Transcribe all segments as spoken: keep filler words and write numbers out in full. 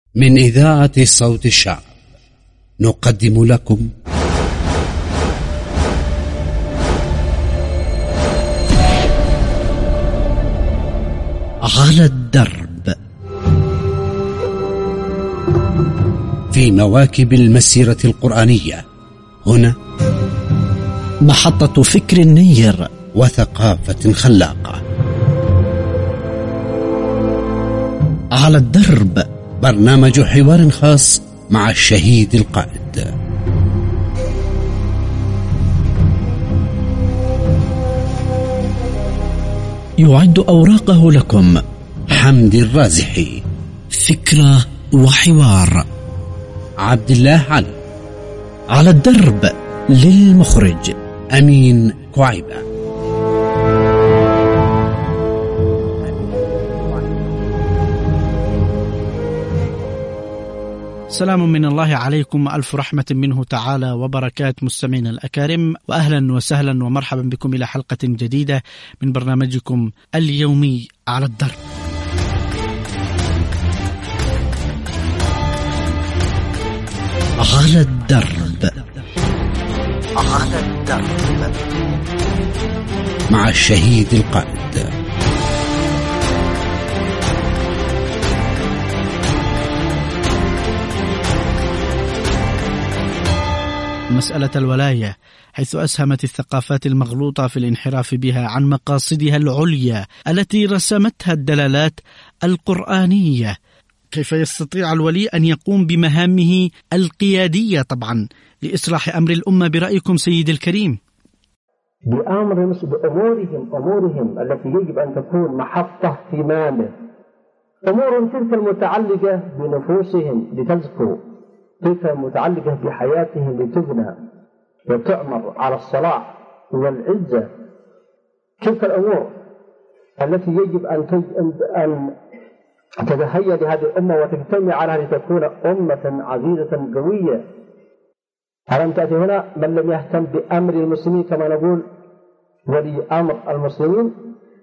من إذاعة صوت الشعب نقدم لكم على الدرب في مواكب المسيرة القرآنية. هنا محطة فكر نير وثقافة خلاقة. على الدرب برنامج حوار خاص مع الشهيد القائد. يعد أوراقه لكم حمدي الرازحي. فكرة وحوار عبد الله علي. على الدرب للمخرج أمين كعيبة. سلام من الله عليكم، ألف رحمة منه تعالى وبركات مستمعينا الأكارم، وأهلا وسهلا ومرحبا بكم إلى حلقة جديدة من برنامجكم اليومي على الدرب. على الدرب على الدرب مع الشهيد القائد. مسألة الولاية، حيث أسهمت الثقافات المغلوطة في الانحراف بها عن مقاصدها العليا التي رسمتها الدلالات القرآنية. كيف يستطيع الولي أن يقوم بمهامه القيادية طبعا لإصلاح أمر الأمة برأيكم سيد الكريم؟ بأمر بأمورهم أمورهم التي يجب أن تكون محطة اهتمامه، أمور تلك المتعلقة بنفوسهم لتزكو، تلك المتعلقة بحياتهم لتبنى وتعمر على الصلاح والعزة. تلك الأمور التي يجب أن أن تتهيأ لهذه الأمة وتجتمع عليها لتكون أمة عزيزة قوية. ألم تأتي هنا من لم يهتم بأمر المسلمين كما نقول ولي أمر المسلمين؟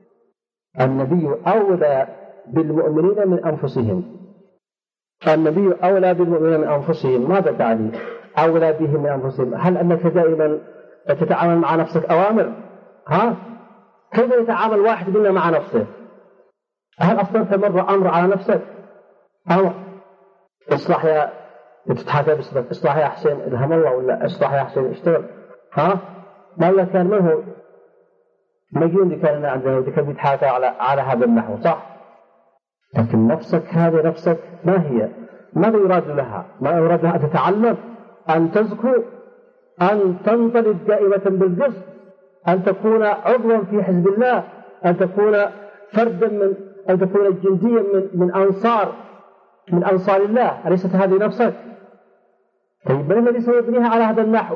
النبي أولى بالمؤمنين من أنفسهم. النبي أولى بالمؤمنين من أنفسهم. ماذا تعني أولى بهم من أنفسهم؟ هل أنك دائما تتعامل مع نفسك أوامر؟ ها؟ كيف يتعامل واحد منا مع نفسه؟ هل أصلا تمر أمر على نفسك؟ أمر إصلاح يا تتحاكى بصدق، إصلاح يا حسين الهم الله، ولا إصلاح يا حسين اشتغل. ها؟ ما كان من هو مجنون اللي كان عندنا اللي كان بيتحاكى على على هذا النحو، صح؟ لكن نفسك هذه نفسك ما هي؟ ماذا يراد لها؟ ما يراد لها؟ أن تتعلم، أن تزكو، أن تنطلق دائمة بالقصد، أن تكون عضوا في حزب الله، أن تكون فردا من أن تكون جنديا من من أنصار من أنصار الله. أليست هذه نفسك؟ طيب من الذي سيبنيها على هذا النحو؟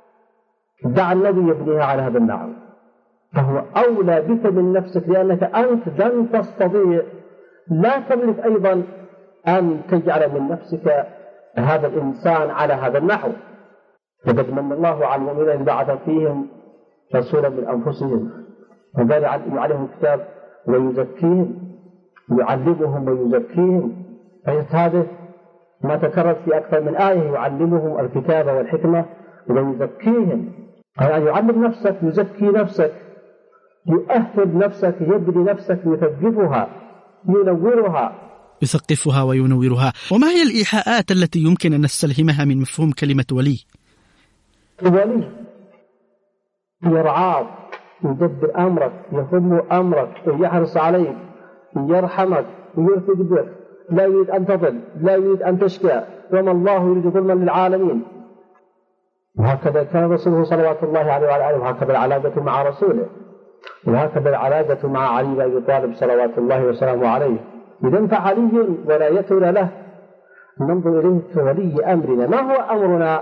دع الذي يبنيها على هذا النحو، فهو أولى بك من نفسك، لأنك أنت لن تستطيع، لا تملك أيضا أن تجعل من نفسك هذا الإنسان على هذا النحو. لقد من الله على المؤمنين إذ بعث فيهم رسولا من أنفسهم وقال يعلمهم الكتاب ويزكيهم، يعلمهم ويزكيهم. هذا ما تكرر في أكثر من آية، يعلمهم الكتاب والحكمة ويزكيهم. يعني يعلم نفسك، يزكي نفسك، يؤهل نفسك، يبني نفسك، يثقفها، ينورها، يثقفها وينورها. وما هي الإيحاءات التي يمكن أن نستلهمها من مفهوم كلمة ولي؟ ولي يرعاك، يدبر أمرك، يهم أمرك، يحرص عليك، يرحمك، يرفق بك، لا يريد أن تضل، لا يريد أن تشكى، وما الله يريد ظلما للعالمين. وهكذا كان رسوله صلوات الله عليه وعلى آله، وهكذا العلاقة مع رسوله، وهكذا العلاقة مع علي بن أبي طالب صلوات الله وسلامه عليه. إذن فعلي ولايتنا له ننظر إليه كولي أمرنا. ما هو أمرنا؟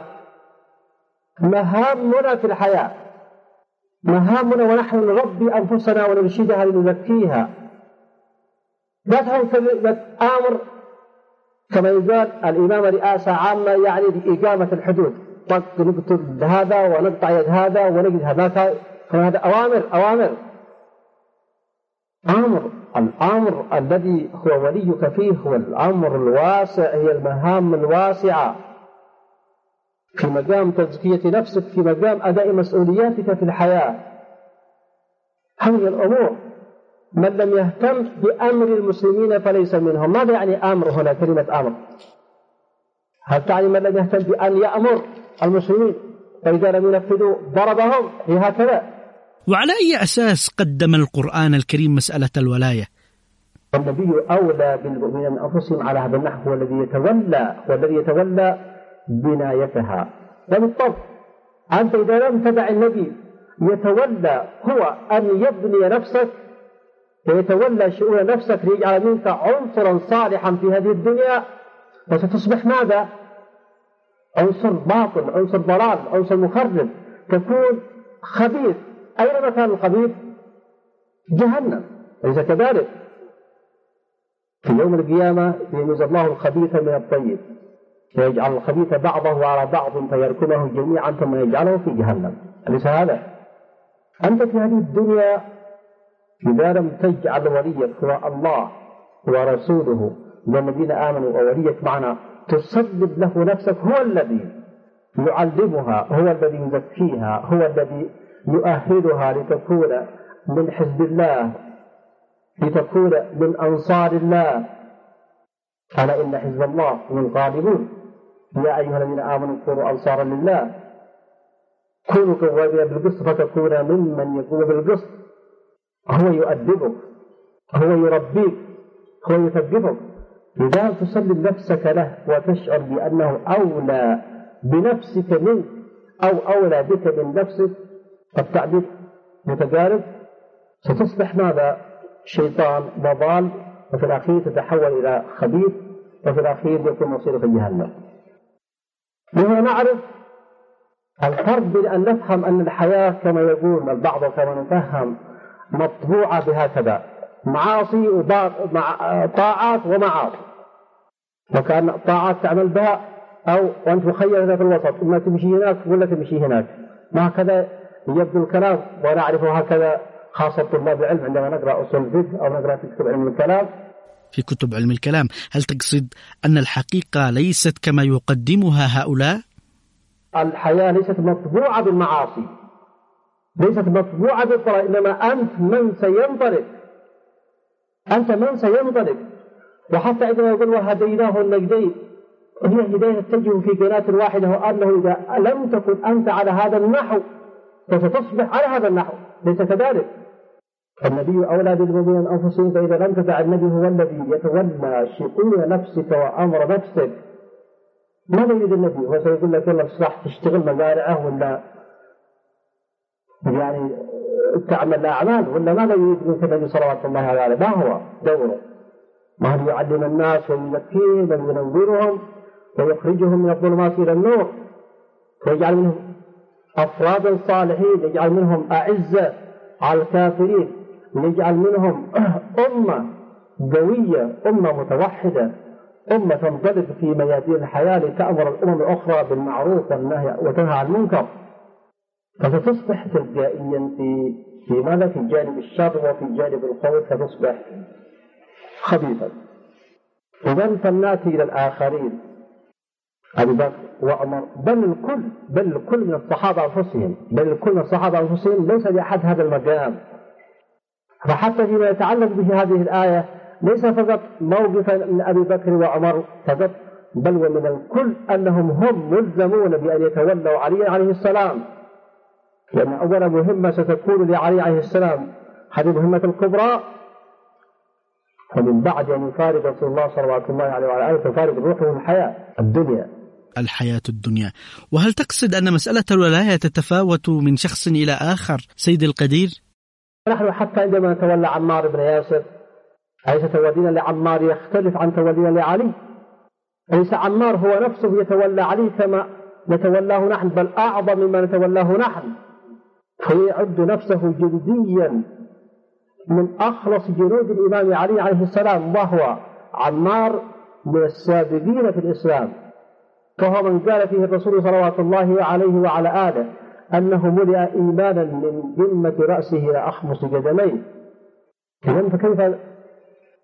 مهامنا في الحياة، مهامنا ونحن نربي أنفسنا ونرشدها لنزكيها. لا تكون أمر كما يقال الإمام رئاسة عامة، يعني بإقامة الحدود، نقتل هذا ونقطع يد هذا ونجد هذا، هذا أوامر أوامر أمر الأمر الذي هو وليك فيه هو الأمر الواسع، هي المهام الواسعة في مقام تزكية نفسك، في مقام أداء مسؤولياتك في الحياة. هذه الأمور من لم يهتم بأمر المسلمين فليس منهم. ماذا يعني أمر هنا؟ كلمة أمر هل تعني من لم يهتم بأن يأمر المسلمين فإذا لم ينفذوا ضربهم؟ هي هكذا. وعلى أي أساس قدم القرآن الكريم مسألة الولاية؟ النبي أولى بالمؤمنين من أنفسهم على هذا النحو، هو الذي يتولى هو الذي يتولى بنايتها. وبالطبع أنت إذا لم تدع النبي يتولى هو أن يبني نفسك ويتولى شؤون نفسك ليجعل منك عنصرا صالحا في هذه الدنيا، وستصبح ماذا؟ عنصر باطل، عنصر ضلال، عنصر مخرب، تكون خبيث. أين مكان الخبيث؟ جهنم، أليس كذلك؟ في يوم القيامة يميز الله الخبيث من الطيب ويجعل الخبيث بعضه على بعض فيركمه جميعا ثم يجعله في جهنم، أليس هذا؟ أنت في هذه الدنيا إذا لم تجعل وليك هو الله ورسوله والذين آمنوا ووليك معنا تسلم له نفسك، هو الذي يعلمها، هو الذي يزكيها، هو الذي يؤهلها لتكون من حزب الله، لتكون من أنصار الله. ألا إن حزب الله هم الغالبون. يا أيها الذين آمنوا كونوا أنصارا لله، كونوا قوامين بالقسط فتكون ممن يقوم بالقسط. هو يؤدبك، هو يربيك، هو يثقفك. إذا تسلم نفسك له وتشعر بأنه أولى بنفسك منك أو أولى بك من نفسك، التعبير متقارب، ستصبح ماذا؟ شيطان وضال، وفي الأخير تتحول إلى خبيث، وفي الأخير يكون مصيرك جهنم. وهنا نعرف الفرق بين أن نفهم أن الحياة كما يقول البعض كما نفهم مطبوعة بهكذا معاصي وطاعات ومعاصي، وكان طاعات تعمل بها أو وأنت مخير في الوسط، إما تمشي هناك ولا تمشي هناك. ما هكذا يبدو الكلام، ونعرف هكذا خاصة طلاب العلم عندما نقرأ أصول الفقه أو نقرأ في كتب علم الكلام. في كتب علم الكلام هل تقصد أن الحقيقة ليست كما يقدمها هؤلاء؟ الحياة ليست مطبوعة بالمعاصي، ليست مطبوعة بالطريق، إنما أنت من سينطلق، أنت من سينطلق. وحتى عندما يقول وهديناه النجدين، هي هداية تجه في قناة واحدة، وأنه إذا لم تكن أنت على هذا النحو فستصبح على هذا النحو، ليس كذلك. النبي أولى بالمؤمنين من أنفسهم، فإذا لم تدع النبي هو الذي يتولى شؤون نفسك وأمر نفسك، ماذا يريد النبي؟ هو سيقول لك والله بصلاح تشتغل مزارعه ولا يعني تعمل أعمال، ولا ماذا يريد منك النبي صلوات الله عليه؟ ما هو دوره؟ ما هو يعلم الناس ويزكيهم وينورهم ويخرجهم من الظلمات إلى النور، ويجعل منهم أفرادا صالحين، يجعل منهم أعزة على الكافرين، يجعل منهم أمة قوية، أمة متوحدة، أمة تنطلق في ميادين الحياة لتأمر الأمم الأخرى بالمعروف والنهي وتنهى عن المنكر. فستصبح تلقائيا في في ماذا؟ في جانب الشر وفي جانب الخوف، فتصبح خبيثا. إذا فلنأتي إلى الآخرين، أبي بكر وعمر، بل الكل بل الكل من الصحابة أنفسهم بل الكل من الصحابة أنفسهم ليس لأحد هذا المقام. فحتى فيما يتعلق به هذه الآية ليس فقط موقفا من أبي بكر وعمر فقط، بل ومن الكل أنهم هم ملزمون بأن يتولوا علي عليه السلام، لأن أولا مهمة ستكون لعلي عليه السلام هذه مهمة الكبرى، ومن بعد أن يفارق رسول الله صلى الله عليه وعلى آله تفارق روحه الحياة الدنيا الحياة الدنيا. وهل تقصد أن مسألة الولاية تتفاوت من شخص إلى آخر سيد القدير؟ نحن حتى عندما نتولى عمار بن ياسر أليس تولينا لعمار يختلف عن تولينا لعلي؟ أليس عمار هو نفسه يتولى علي كما نتولاه نحن، بل أعظم مما نتولاه نحن، فيعد نفسه جنديا من أخلص جنود الإمام علي عليه السلام، وهو عمار من السابقين في الإسلام، فهو من قال فيه الرسول صلوات الله عليه وعلى آله أنه ملئ إيمانا من جمة رأسه إلى أخمص قدميه. إذن فكيف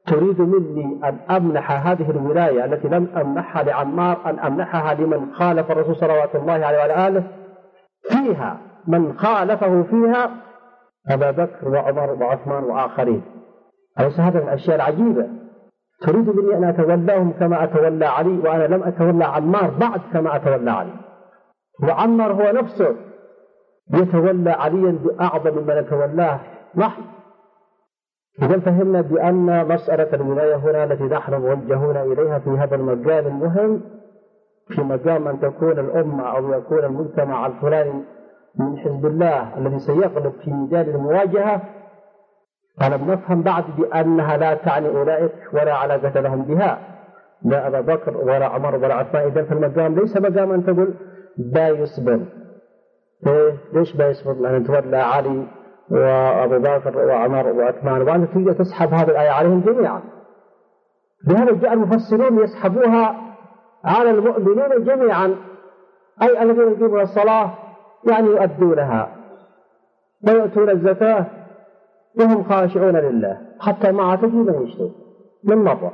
تريد مني أن أمنح هذه الولاية التي لم أمنحها لعمار أن أمنحها لمن خالف الرسول صلوات الله عليه وعلى آله فيها من خالفه فيها أبا بكر وعمر وعثمان وآخرين. أليس هذا من الأشياء العجيبة؟ تريد مني أن أتولاهم كما أتولى علي، وأنا لم أتولى عمار بعد كما أتولى علي، وعمار هو نفسه يتولى عليا بأعظم من يتولاه نحن. إذا فهمنا بأن مسألة الولاية هنا التي نحن موجهون إليها في هذا المجال المهم، في مجال أن تكون الأمة أو يكون المجتمع الفلاني من حزب الله الذي سيغلب في ميدان المواجهة، فلم نفهم بعد بأنها لا تعني أولئك ولا علاقة لهم بها، لا أبا بكر ولا عمر ولا عثمان. إذا في المقام ليس مقام أن تقول با يصبر. إيه؟ ليش با يصبر؟ لأن تولى علي وأبو بكر وعمر وعثمان، وأنت تريد تسحب هذه الآية عليهم جميعا. لهذا جاء المفسرون يسحبوها على المؤمنين جميعا، أي الذين يقيمون الصلاة يعني يؤدونها ويؤتون الزكاة وهم خاشعون لله، حتى مع تجي من يشتري من مرة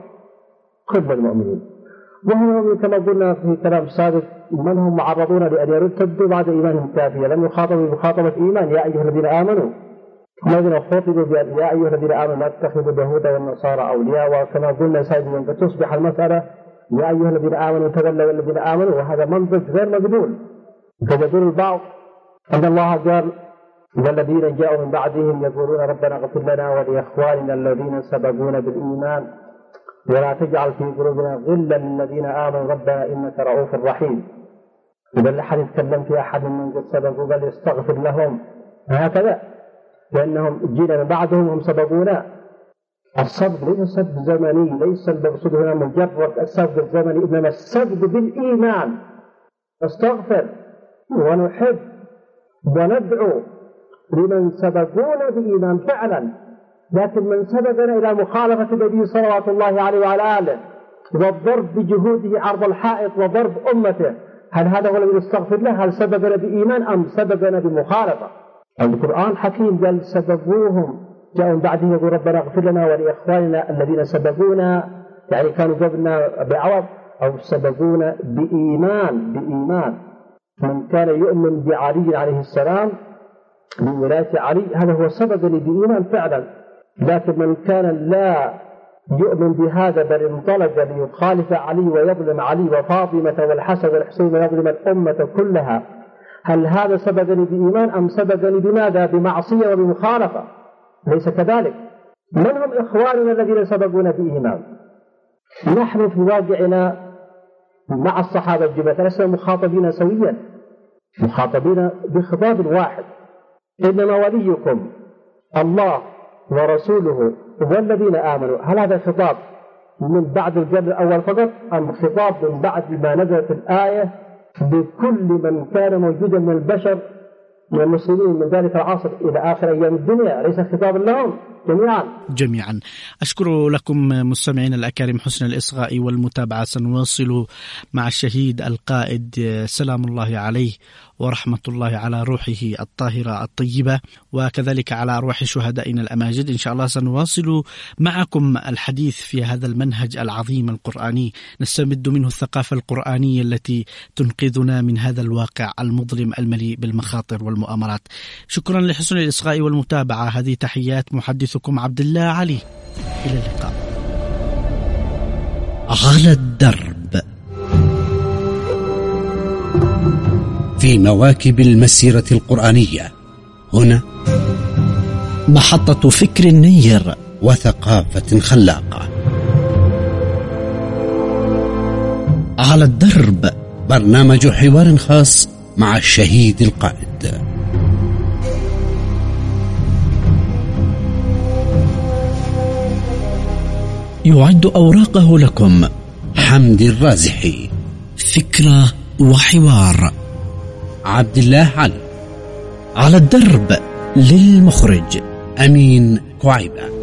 كل المؤمنين. وهم كما قلنا في كلام سابق من هم معرضون لأن يرتدوا بعد إيمانهم كافية، لم يخاطبوا بمخاطبة إيمان يا أيها الذين آمنوا، الذين خاطبوا بأن يا أيها الذين آمنوا لا تتخذوا اليهود والنصارى أولياء. وكما قلنا سابقا فتصبح المسألة يا أيها الذين آمنوا تولوا الذين آمنوا، وهذا منطق غير مقبول. فيقول البعض أن الله قال والذين جاءوا من بعدهم يقولون ربنا اغفر لنا ولإخواننا الذين سبقونا بالإيمان ولا تجعل في قلوبنا غلا للذين آمنوا ربنا إنك رؤوف رحيم. إذا لا أحد يتكلم في أحد من قد سبقوا بل يستغفر لهم، هكذا لأنهم جينا من بعدهم هم سبقونا. السبق ليس سبق زمني، ليس المقصود هنا مجرد السبق الزمني، إنما السبق بالإيمان. نستغفر ونحب وندعو لمن سبقونا بإيمان فعلا، لكن من سبقنا إلى مخالفة النبي صلوات الله عليه وعلى آله والضرب بجهوده عرض الحائط وضرب أمته، هل هذا هو الذي نستغفر له؟ هل سبقنا بإيمان أم سبقنا بمخالفة؟ القرآن حكيم قال سبقوهم جاءوا من بعدهم يقول ربنا اغفر لنا ولإخواننا الذين سبقونا، يعني كانوا قبلنا بعوض، أو سبقونا بإيمان. بإيمان من كان يؤمن بعلي عليه السلام بولاية علي هذا هو سبقني بإيمان فعلا، لكن من كان لا يؤمن بهذا بل انطلق ليخالف علي ويظلم علي وفاطمة والحسن والحسين ويظلم الأمة كلها، هل هذا سبقني بإيمان أم سبقني بماذا؟ بمعصية وبمخالفة؟ ليس كذلك. من هم إخواننا الذين سبقونا بإيمان؟ نحن في واقعنا مع الصحابة الجماعة لسنا مخاطبين سويا، مخاطبين بخطاب واحد، إنما وليكم الله ورسوله والذين آمنوا. هل هذا خطاب من بعد القرن الأول فقط أم خطاب من بعد ما نزلت الآية بكل من كان موجودا من البشر من المسلمين من ذلك العصر إلى آخر أيام الدنيا؟ ليس خطاب لهم جميعا جميعا. أشكر لكم مستمعين الأكارم حسن الإصغاء والمتابعة. سنواصل مع الشهيد القائد سلام الله عليه ورحمة الله على روحه الطاهرة الطيبة، وكذلك على أرواح شهدائنا الأماجد. إن شاء الله سنواصل معكم الحديث في هذا المنهج العظيم القرآني، نستمد منه الثقافة القرآنية التي تنقذنا من هذا الواقع المظلم المليء بالمخاطر والمؤامرات. شكرا لحسن الإصغاء والمتابعة. هذه تحيات محدثكم عبد الله علي، إلى اللقاء. على الدرب في مواكب المسيرة القرآنية، هنا محطة فكر نير وثقافة خلاقة. على الدرب برنامج حوار خاص مع الشهيد القائد. يعد أوراقه لكم حمد الرازحي. فكرة وحوار عبد الله علي. على الدرب للمخرج أمين كعيبة.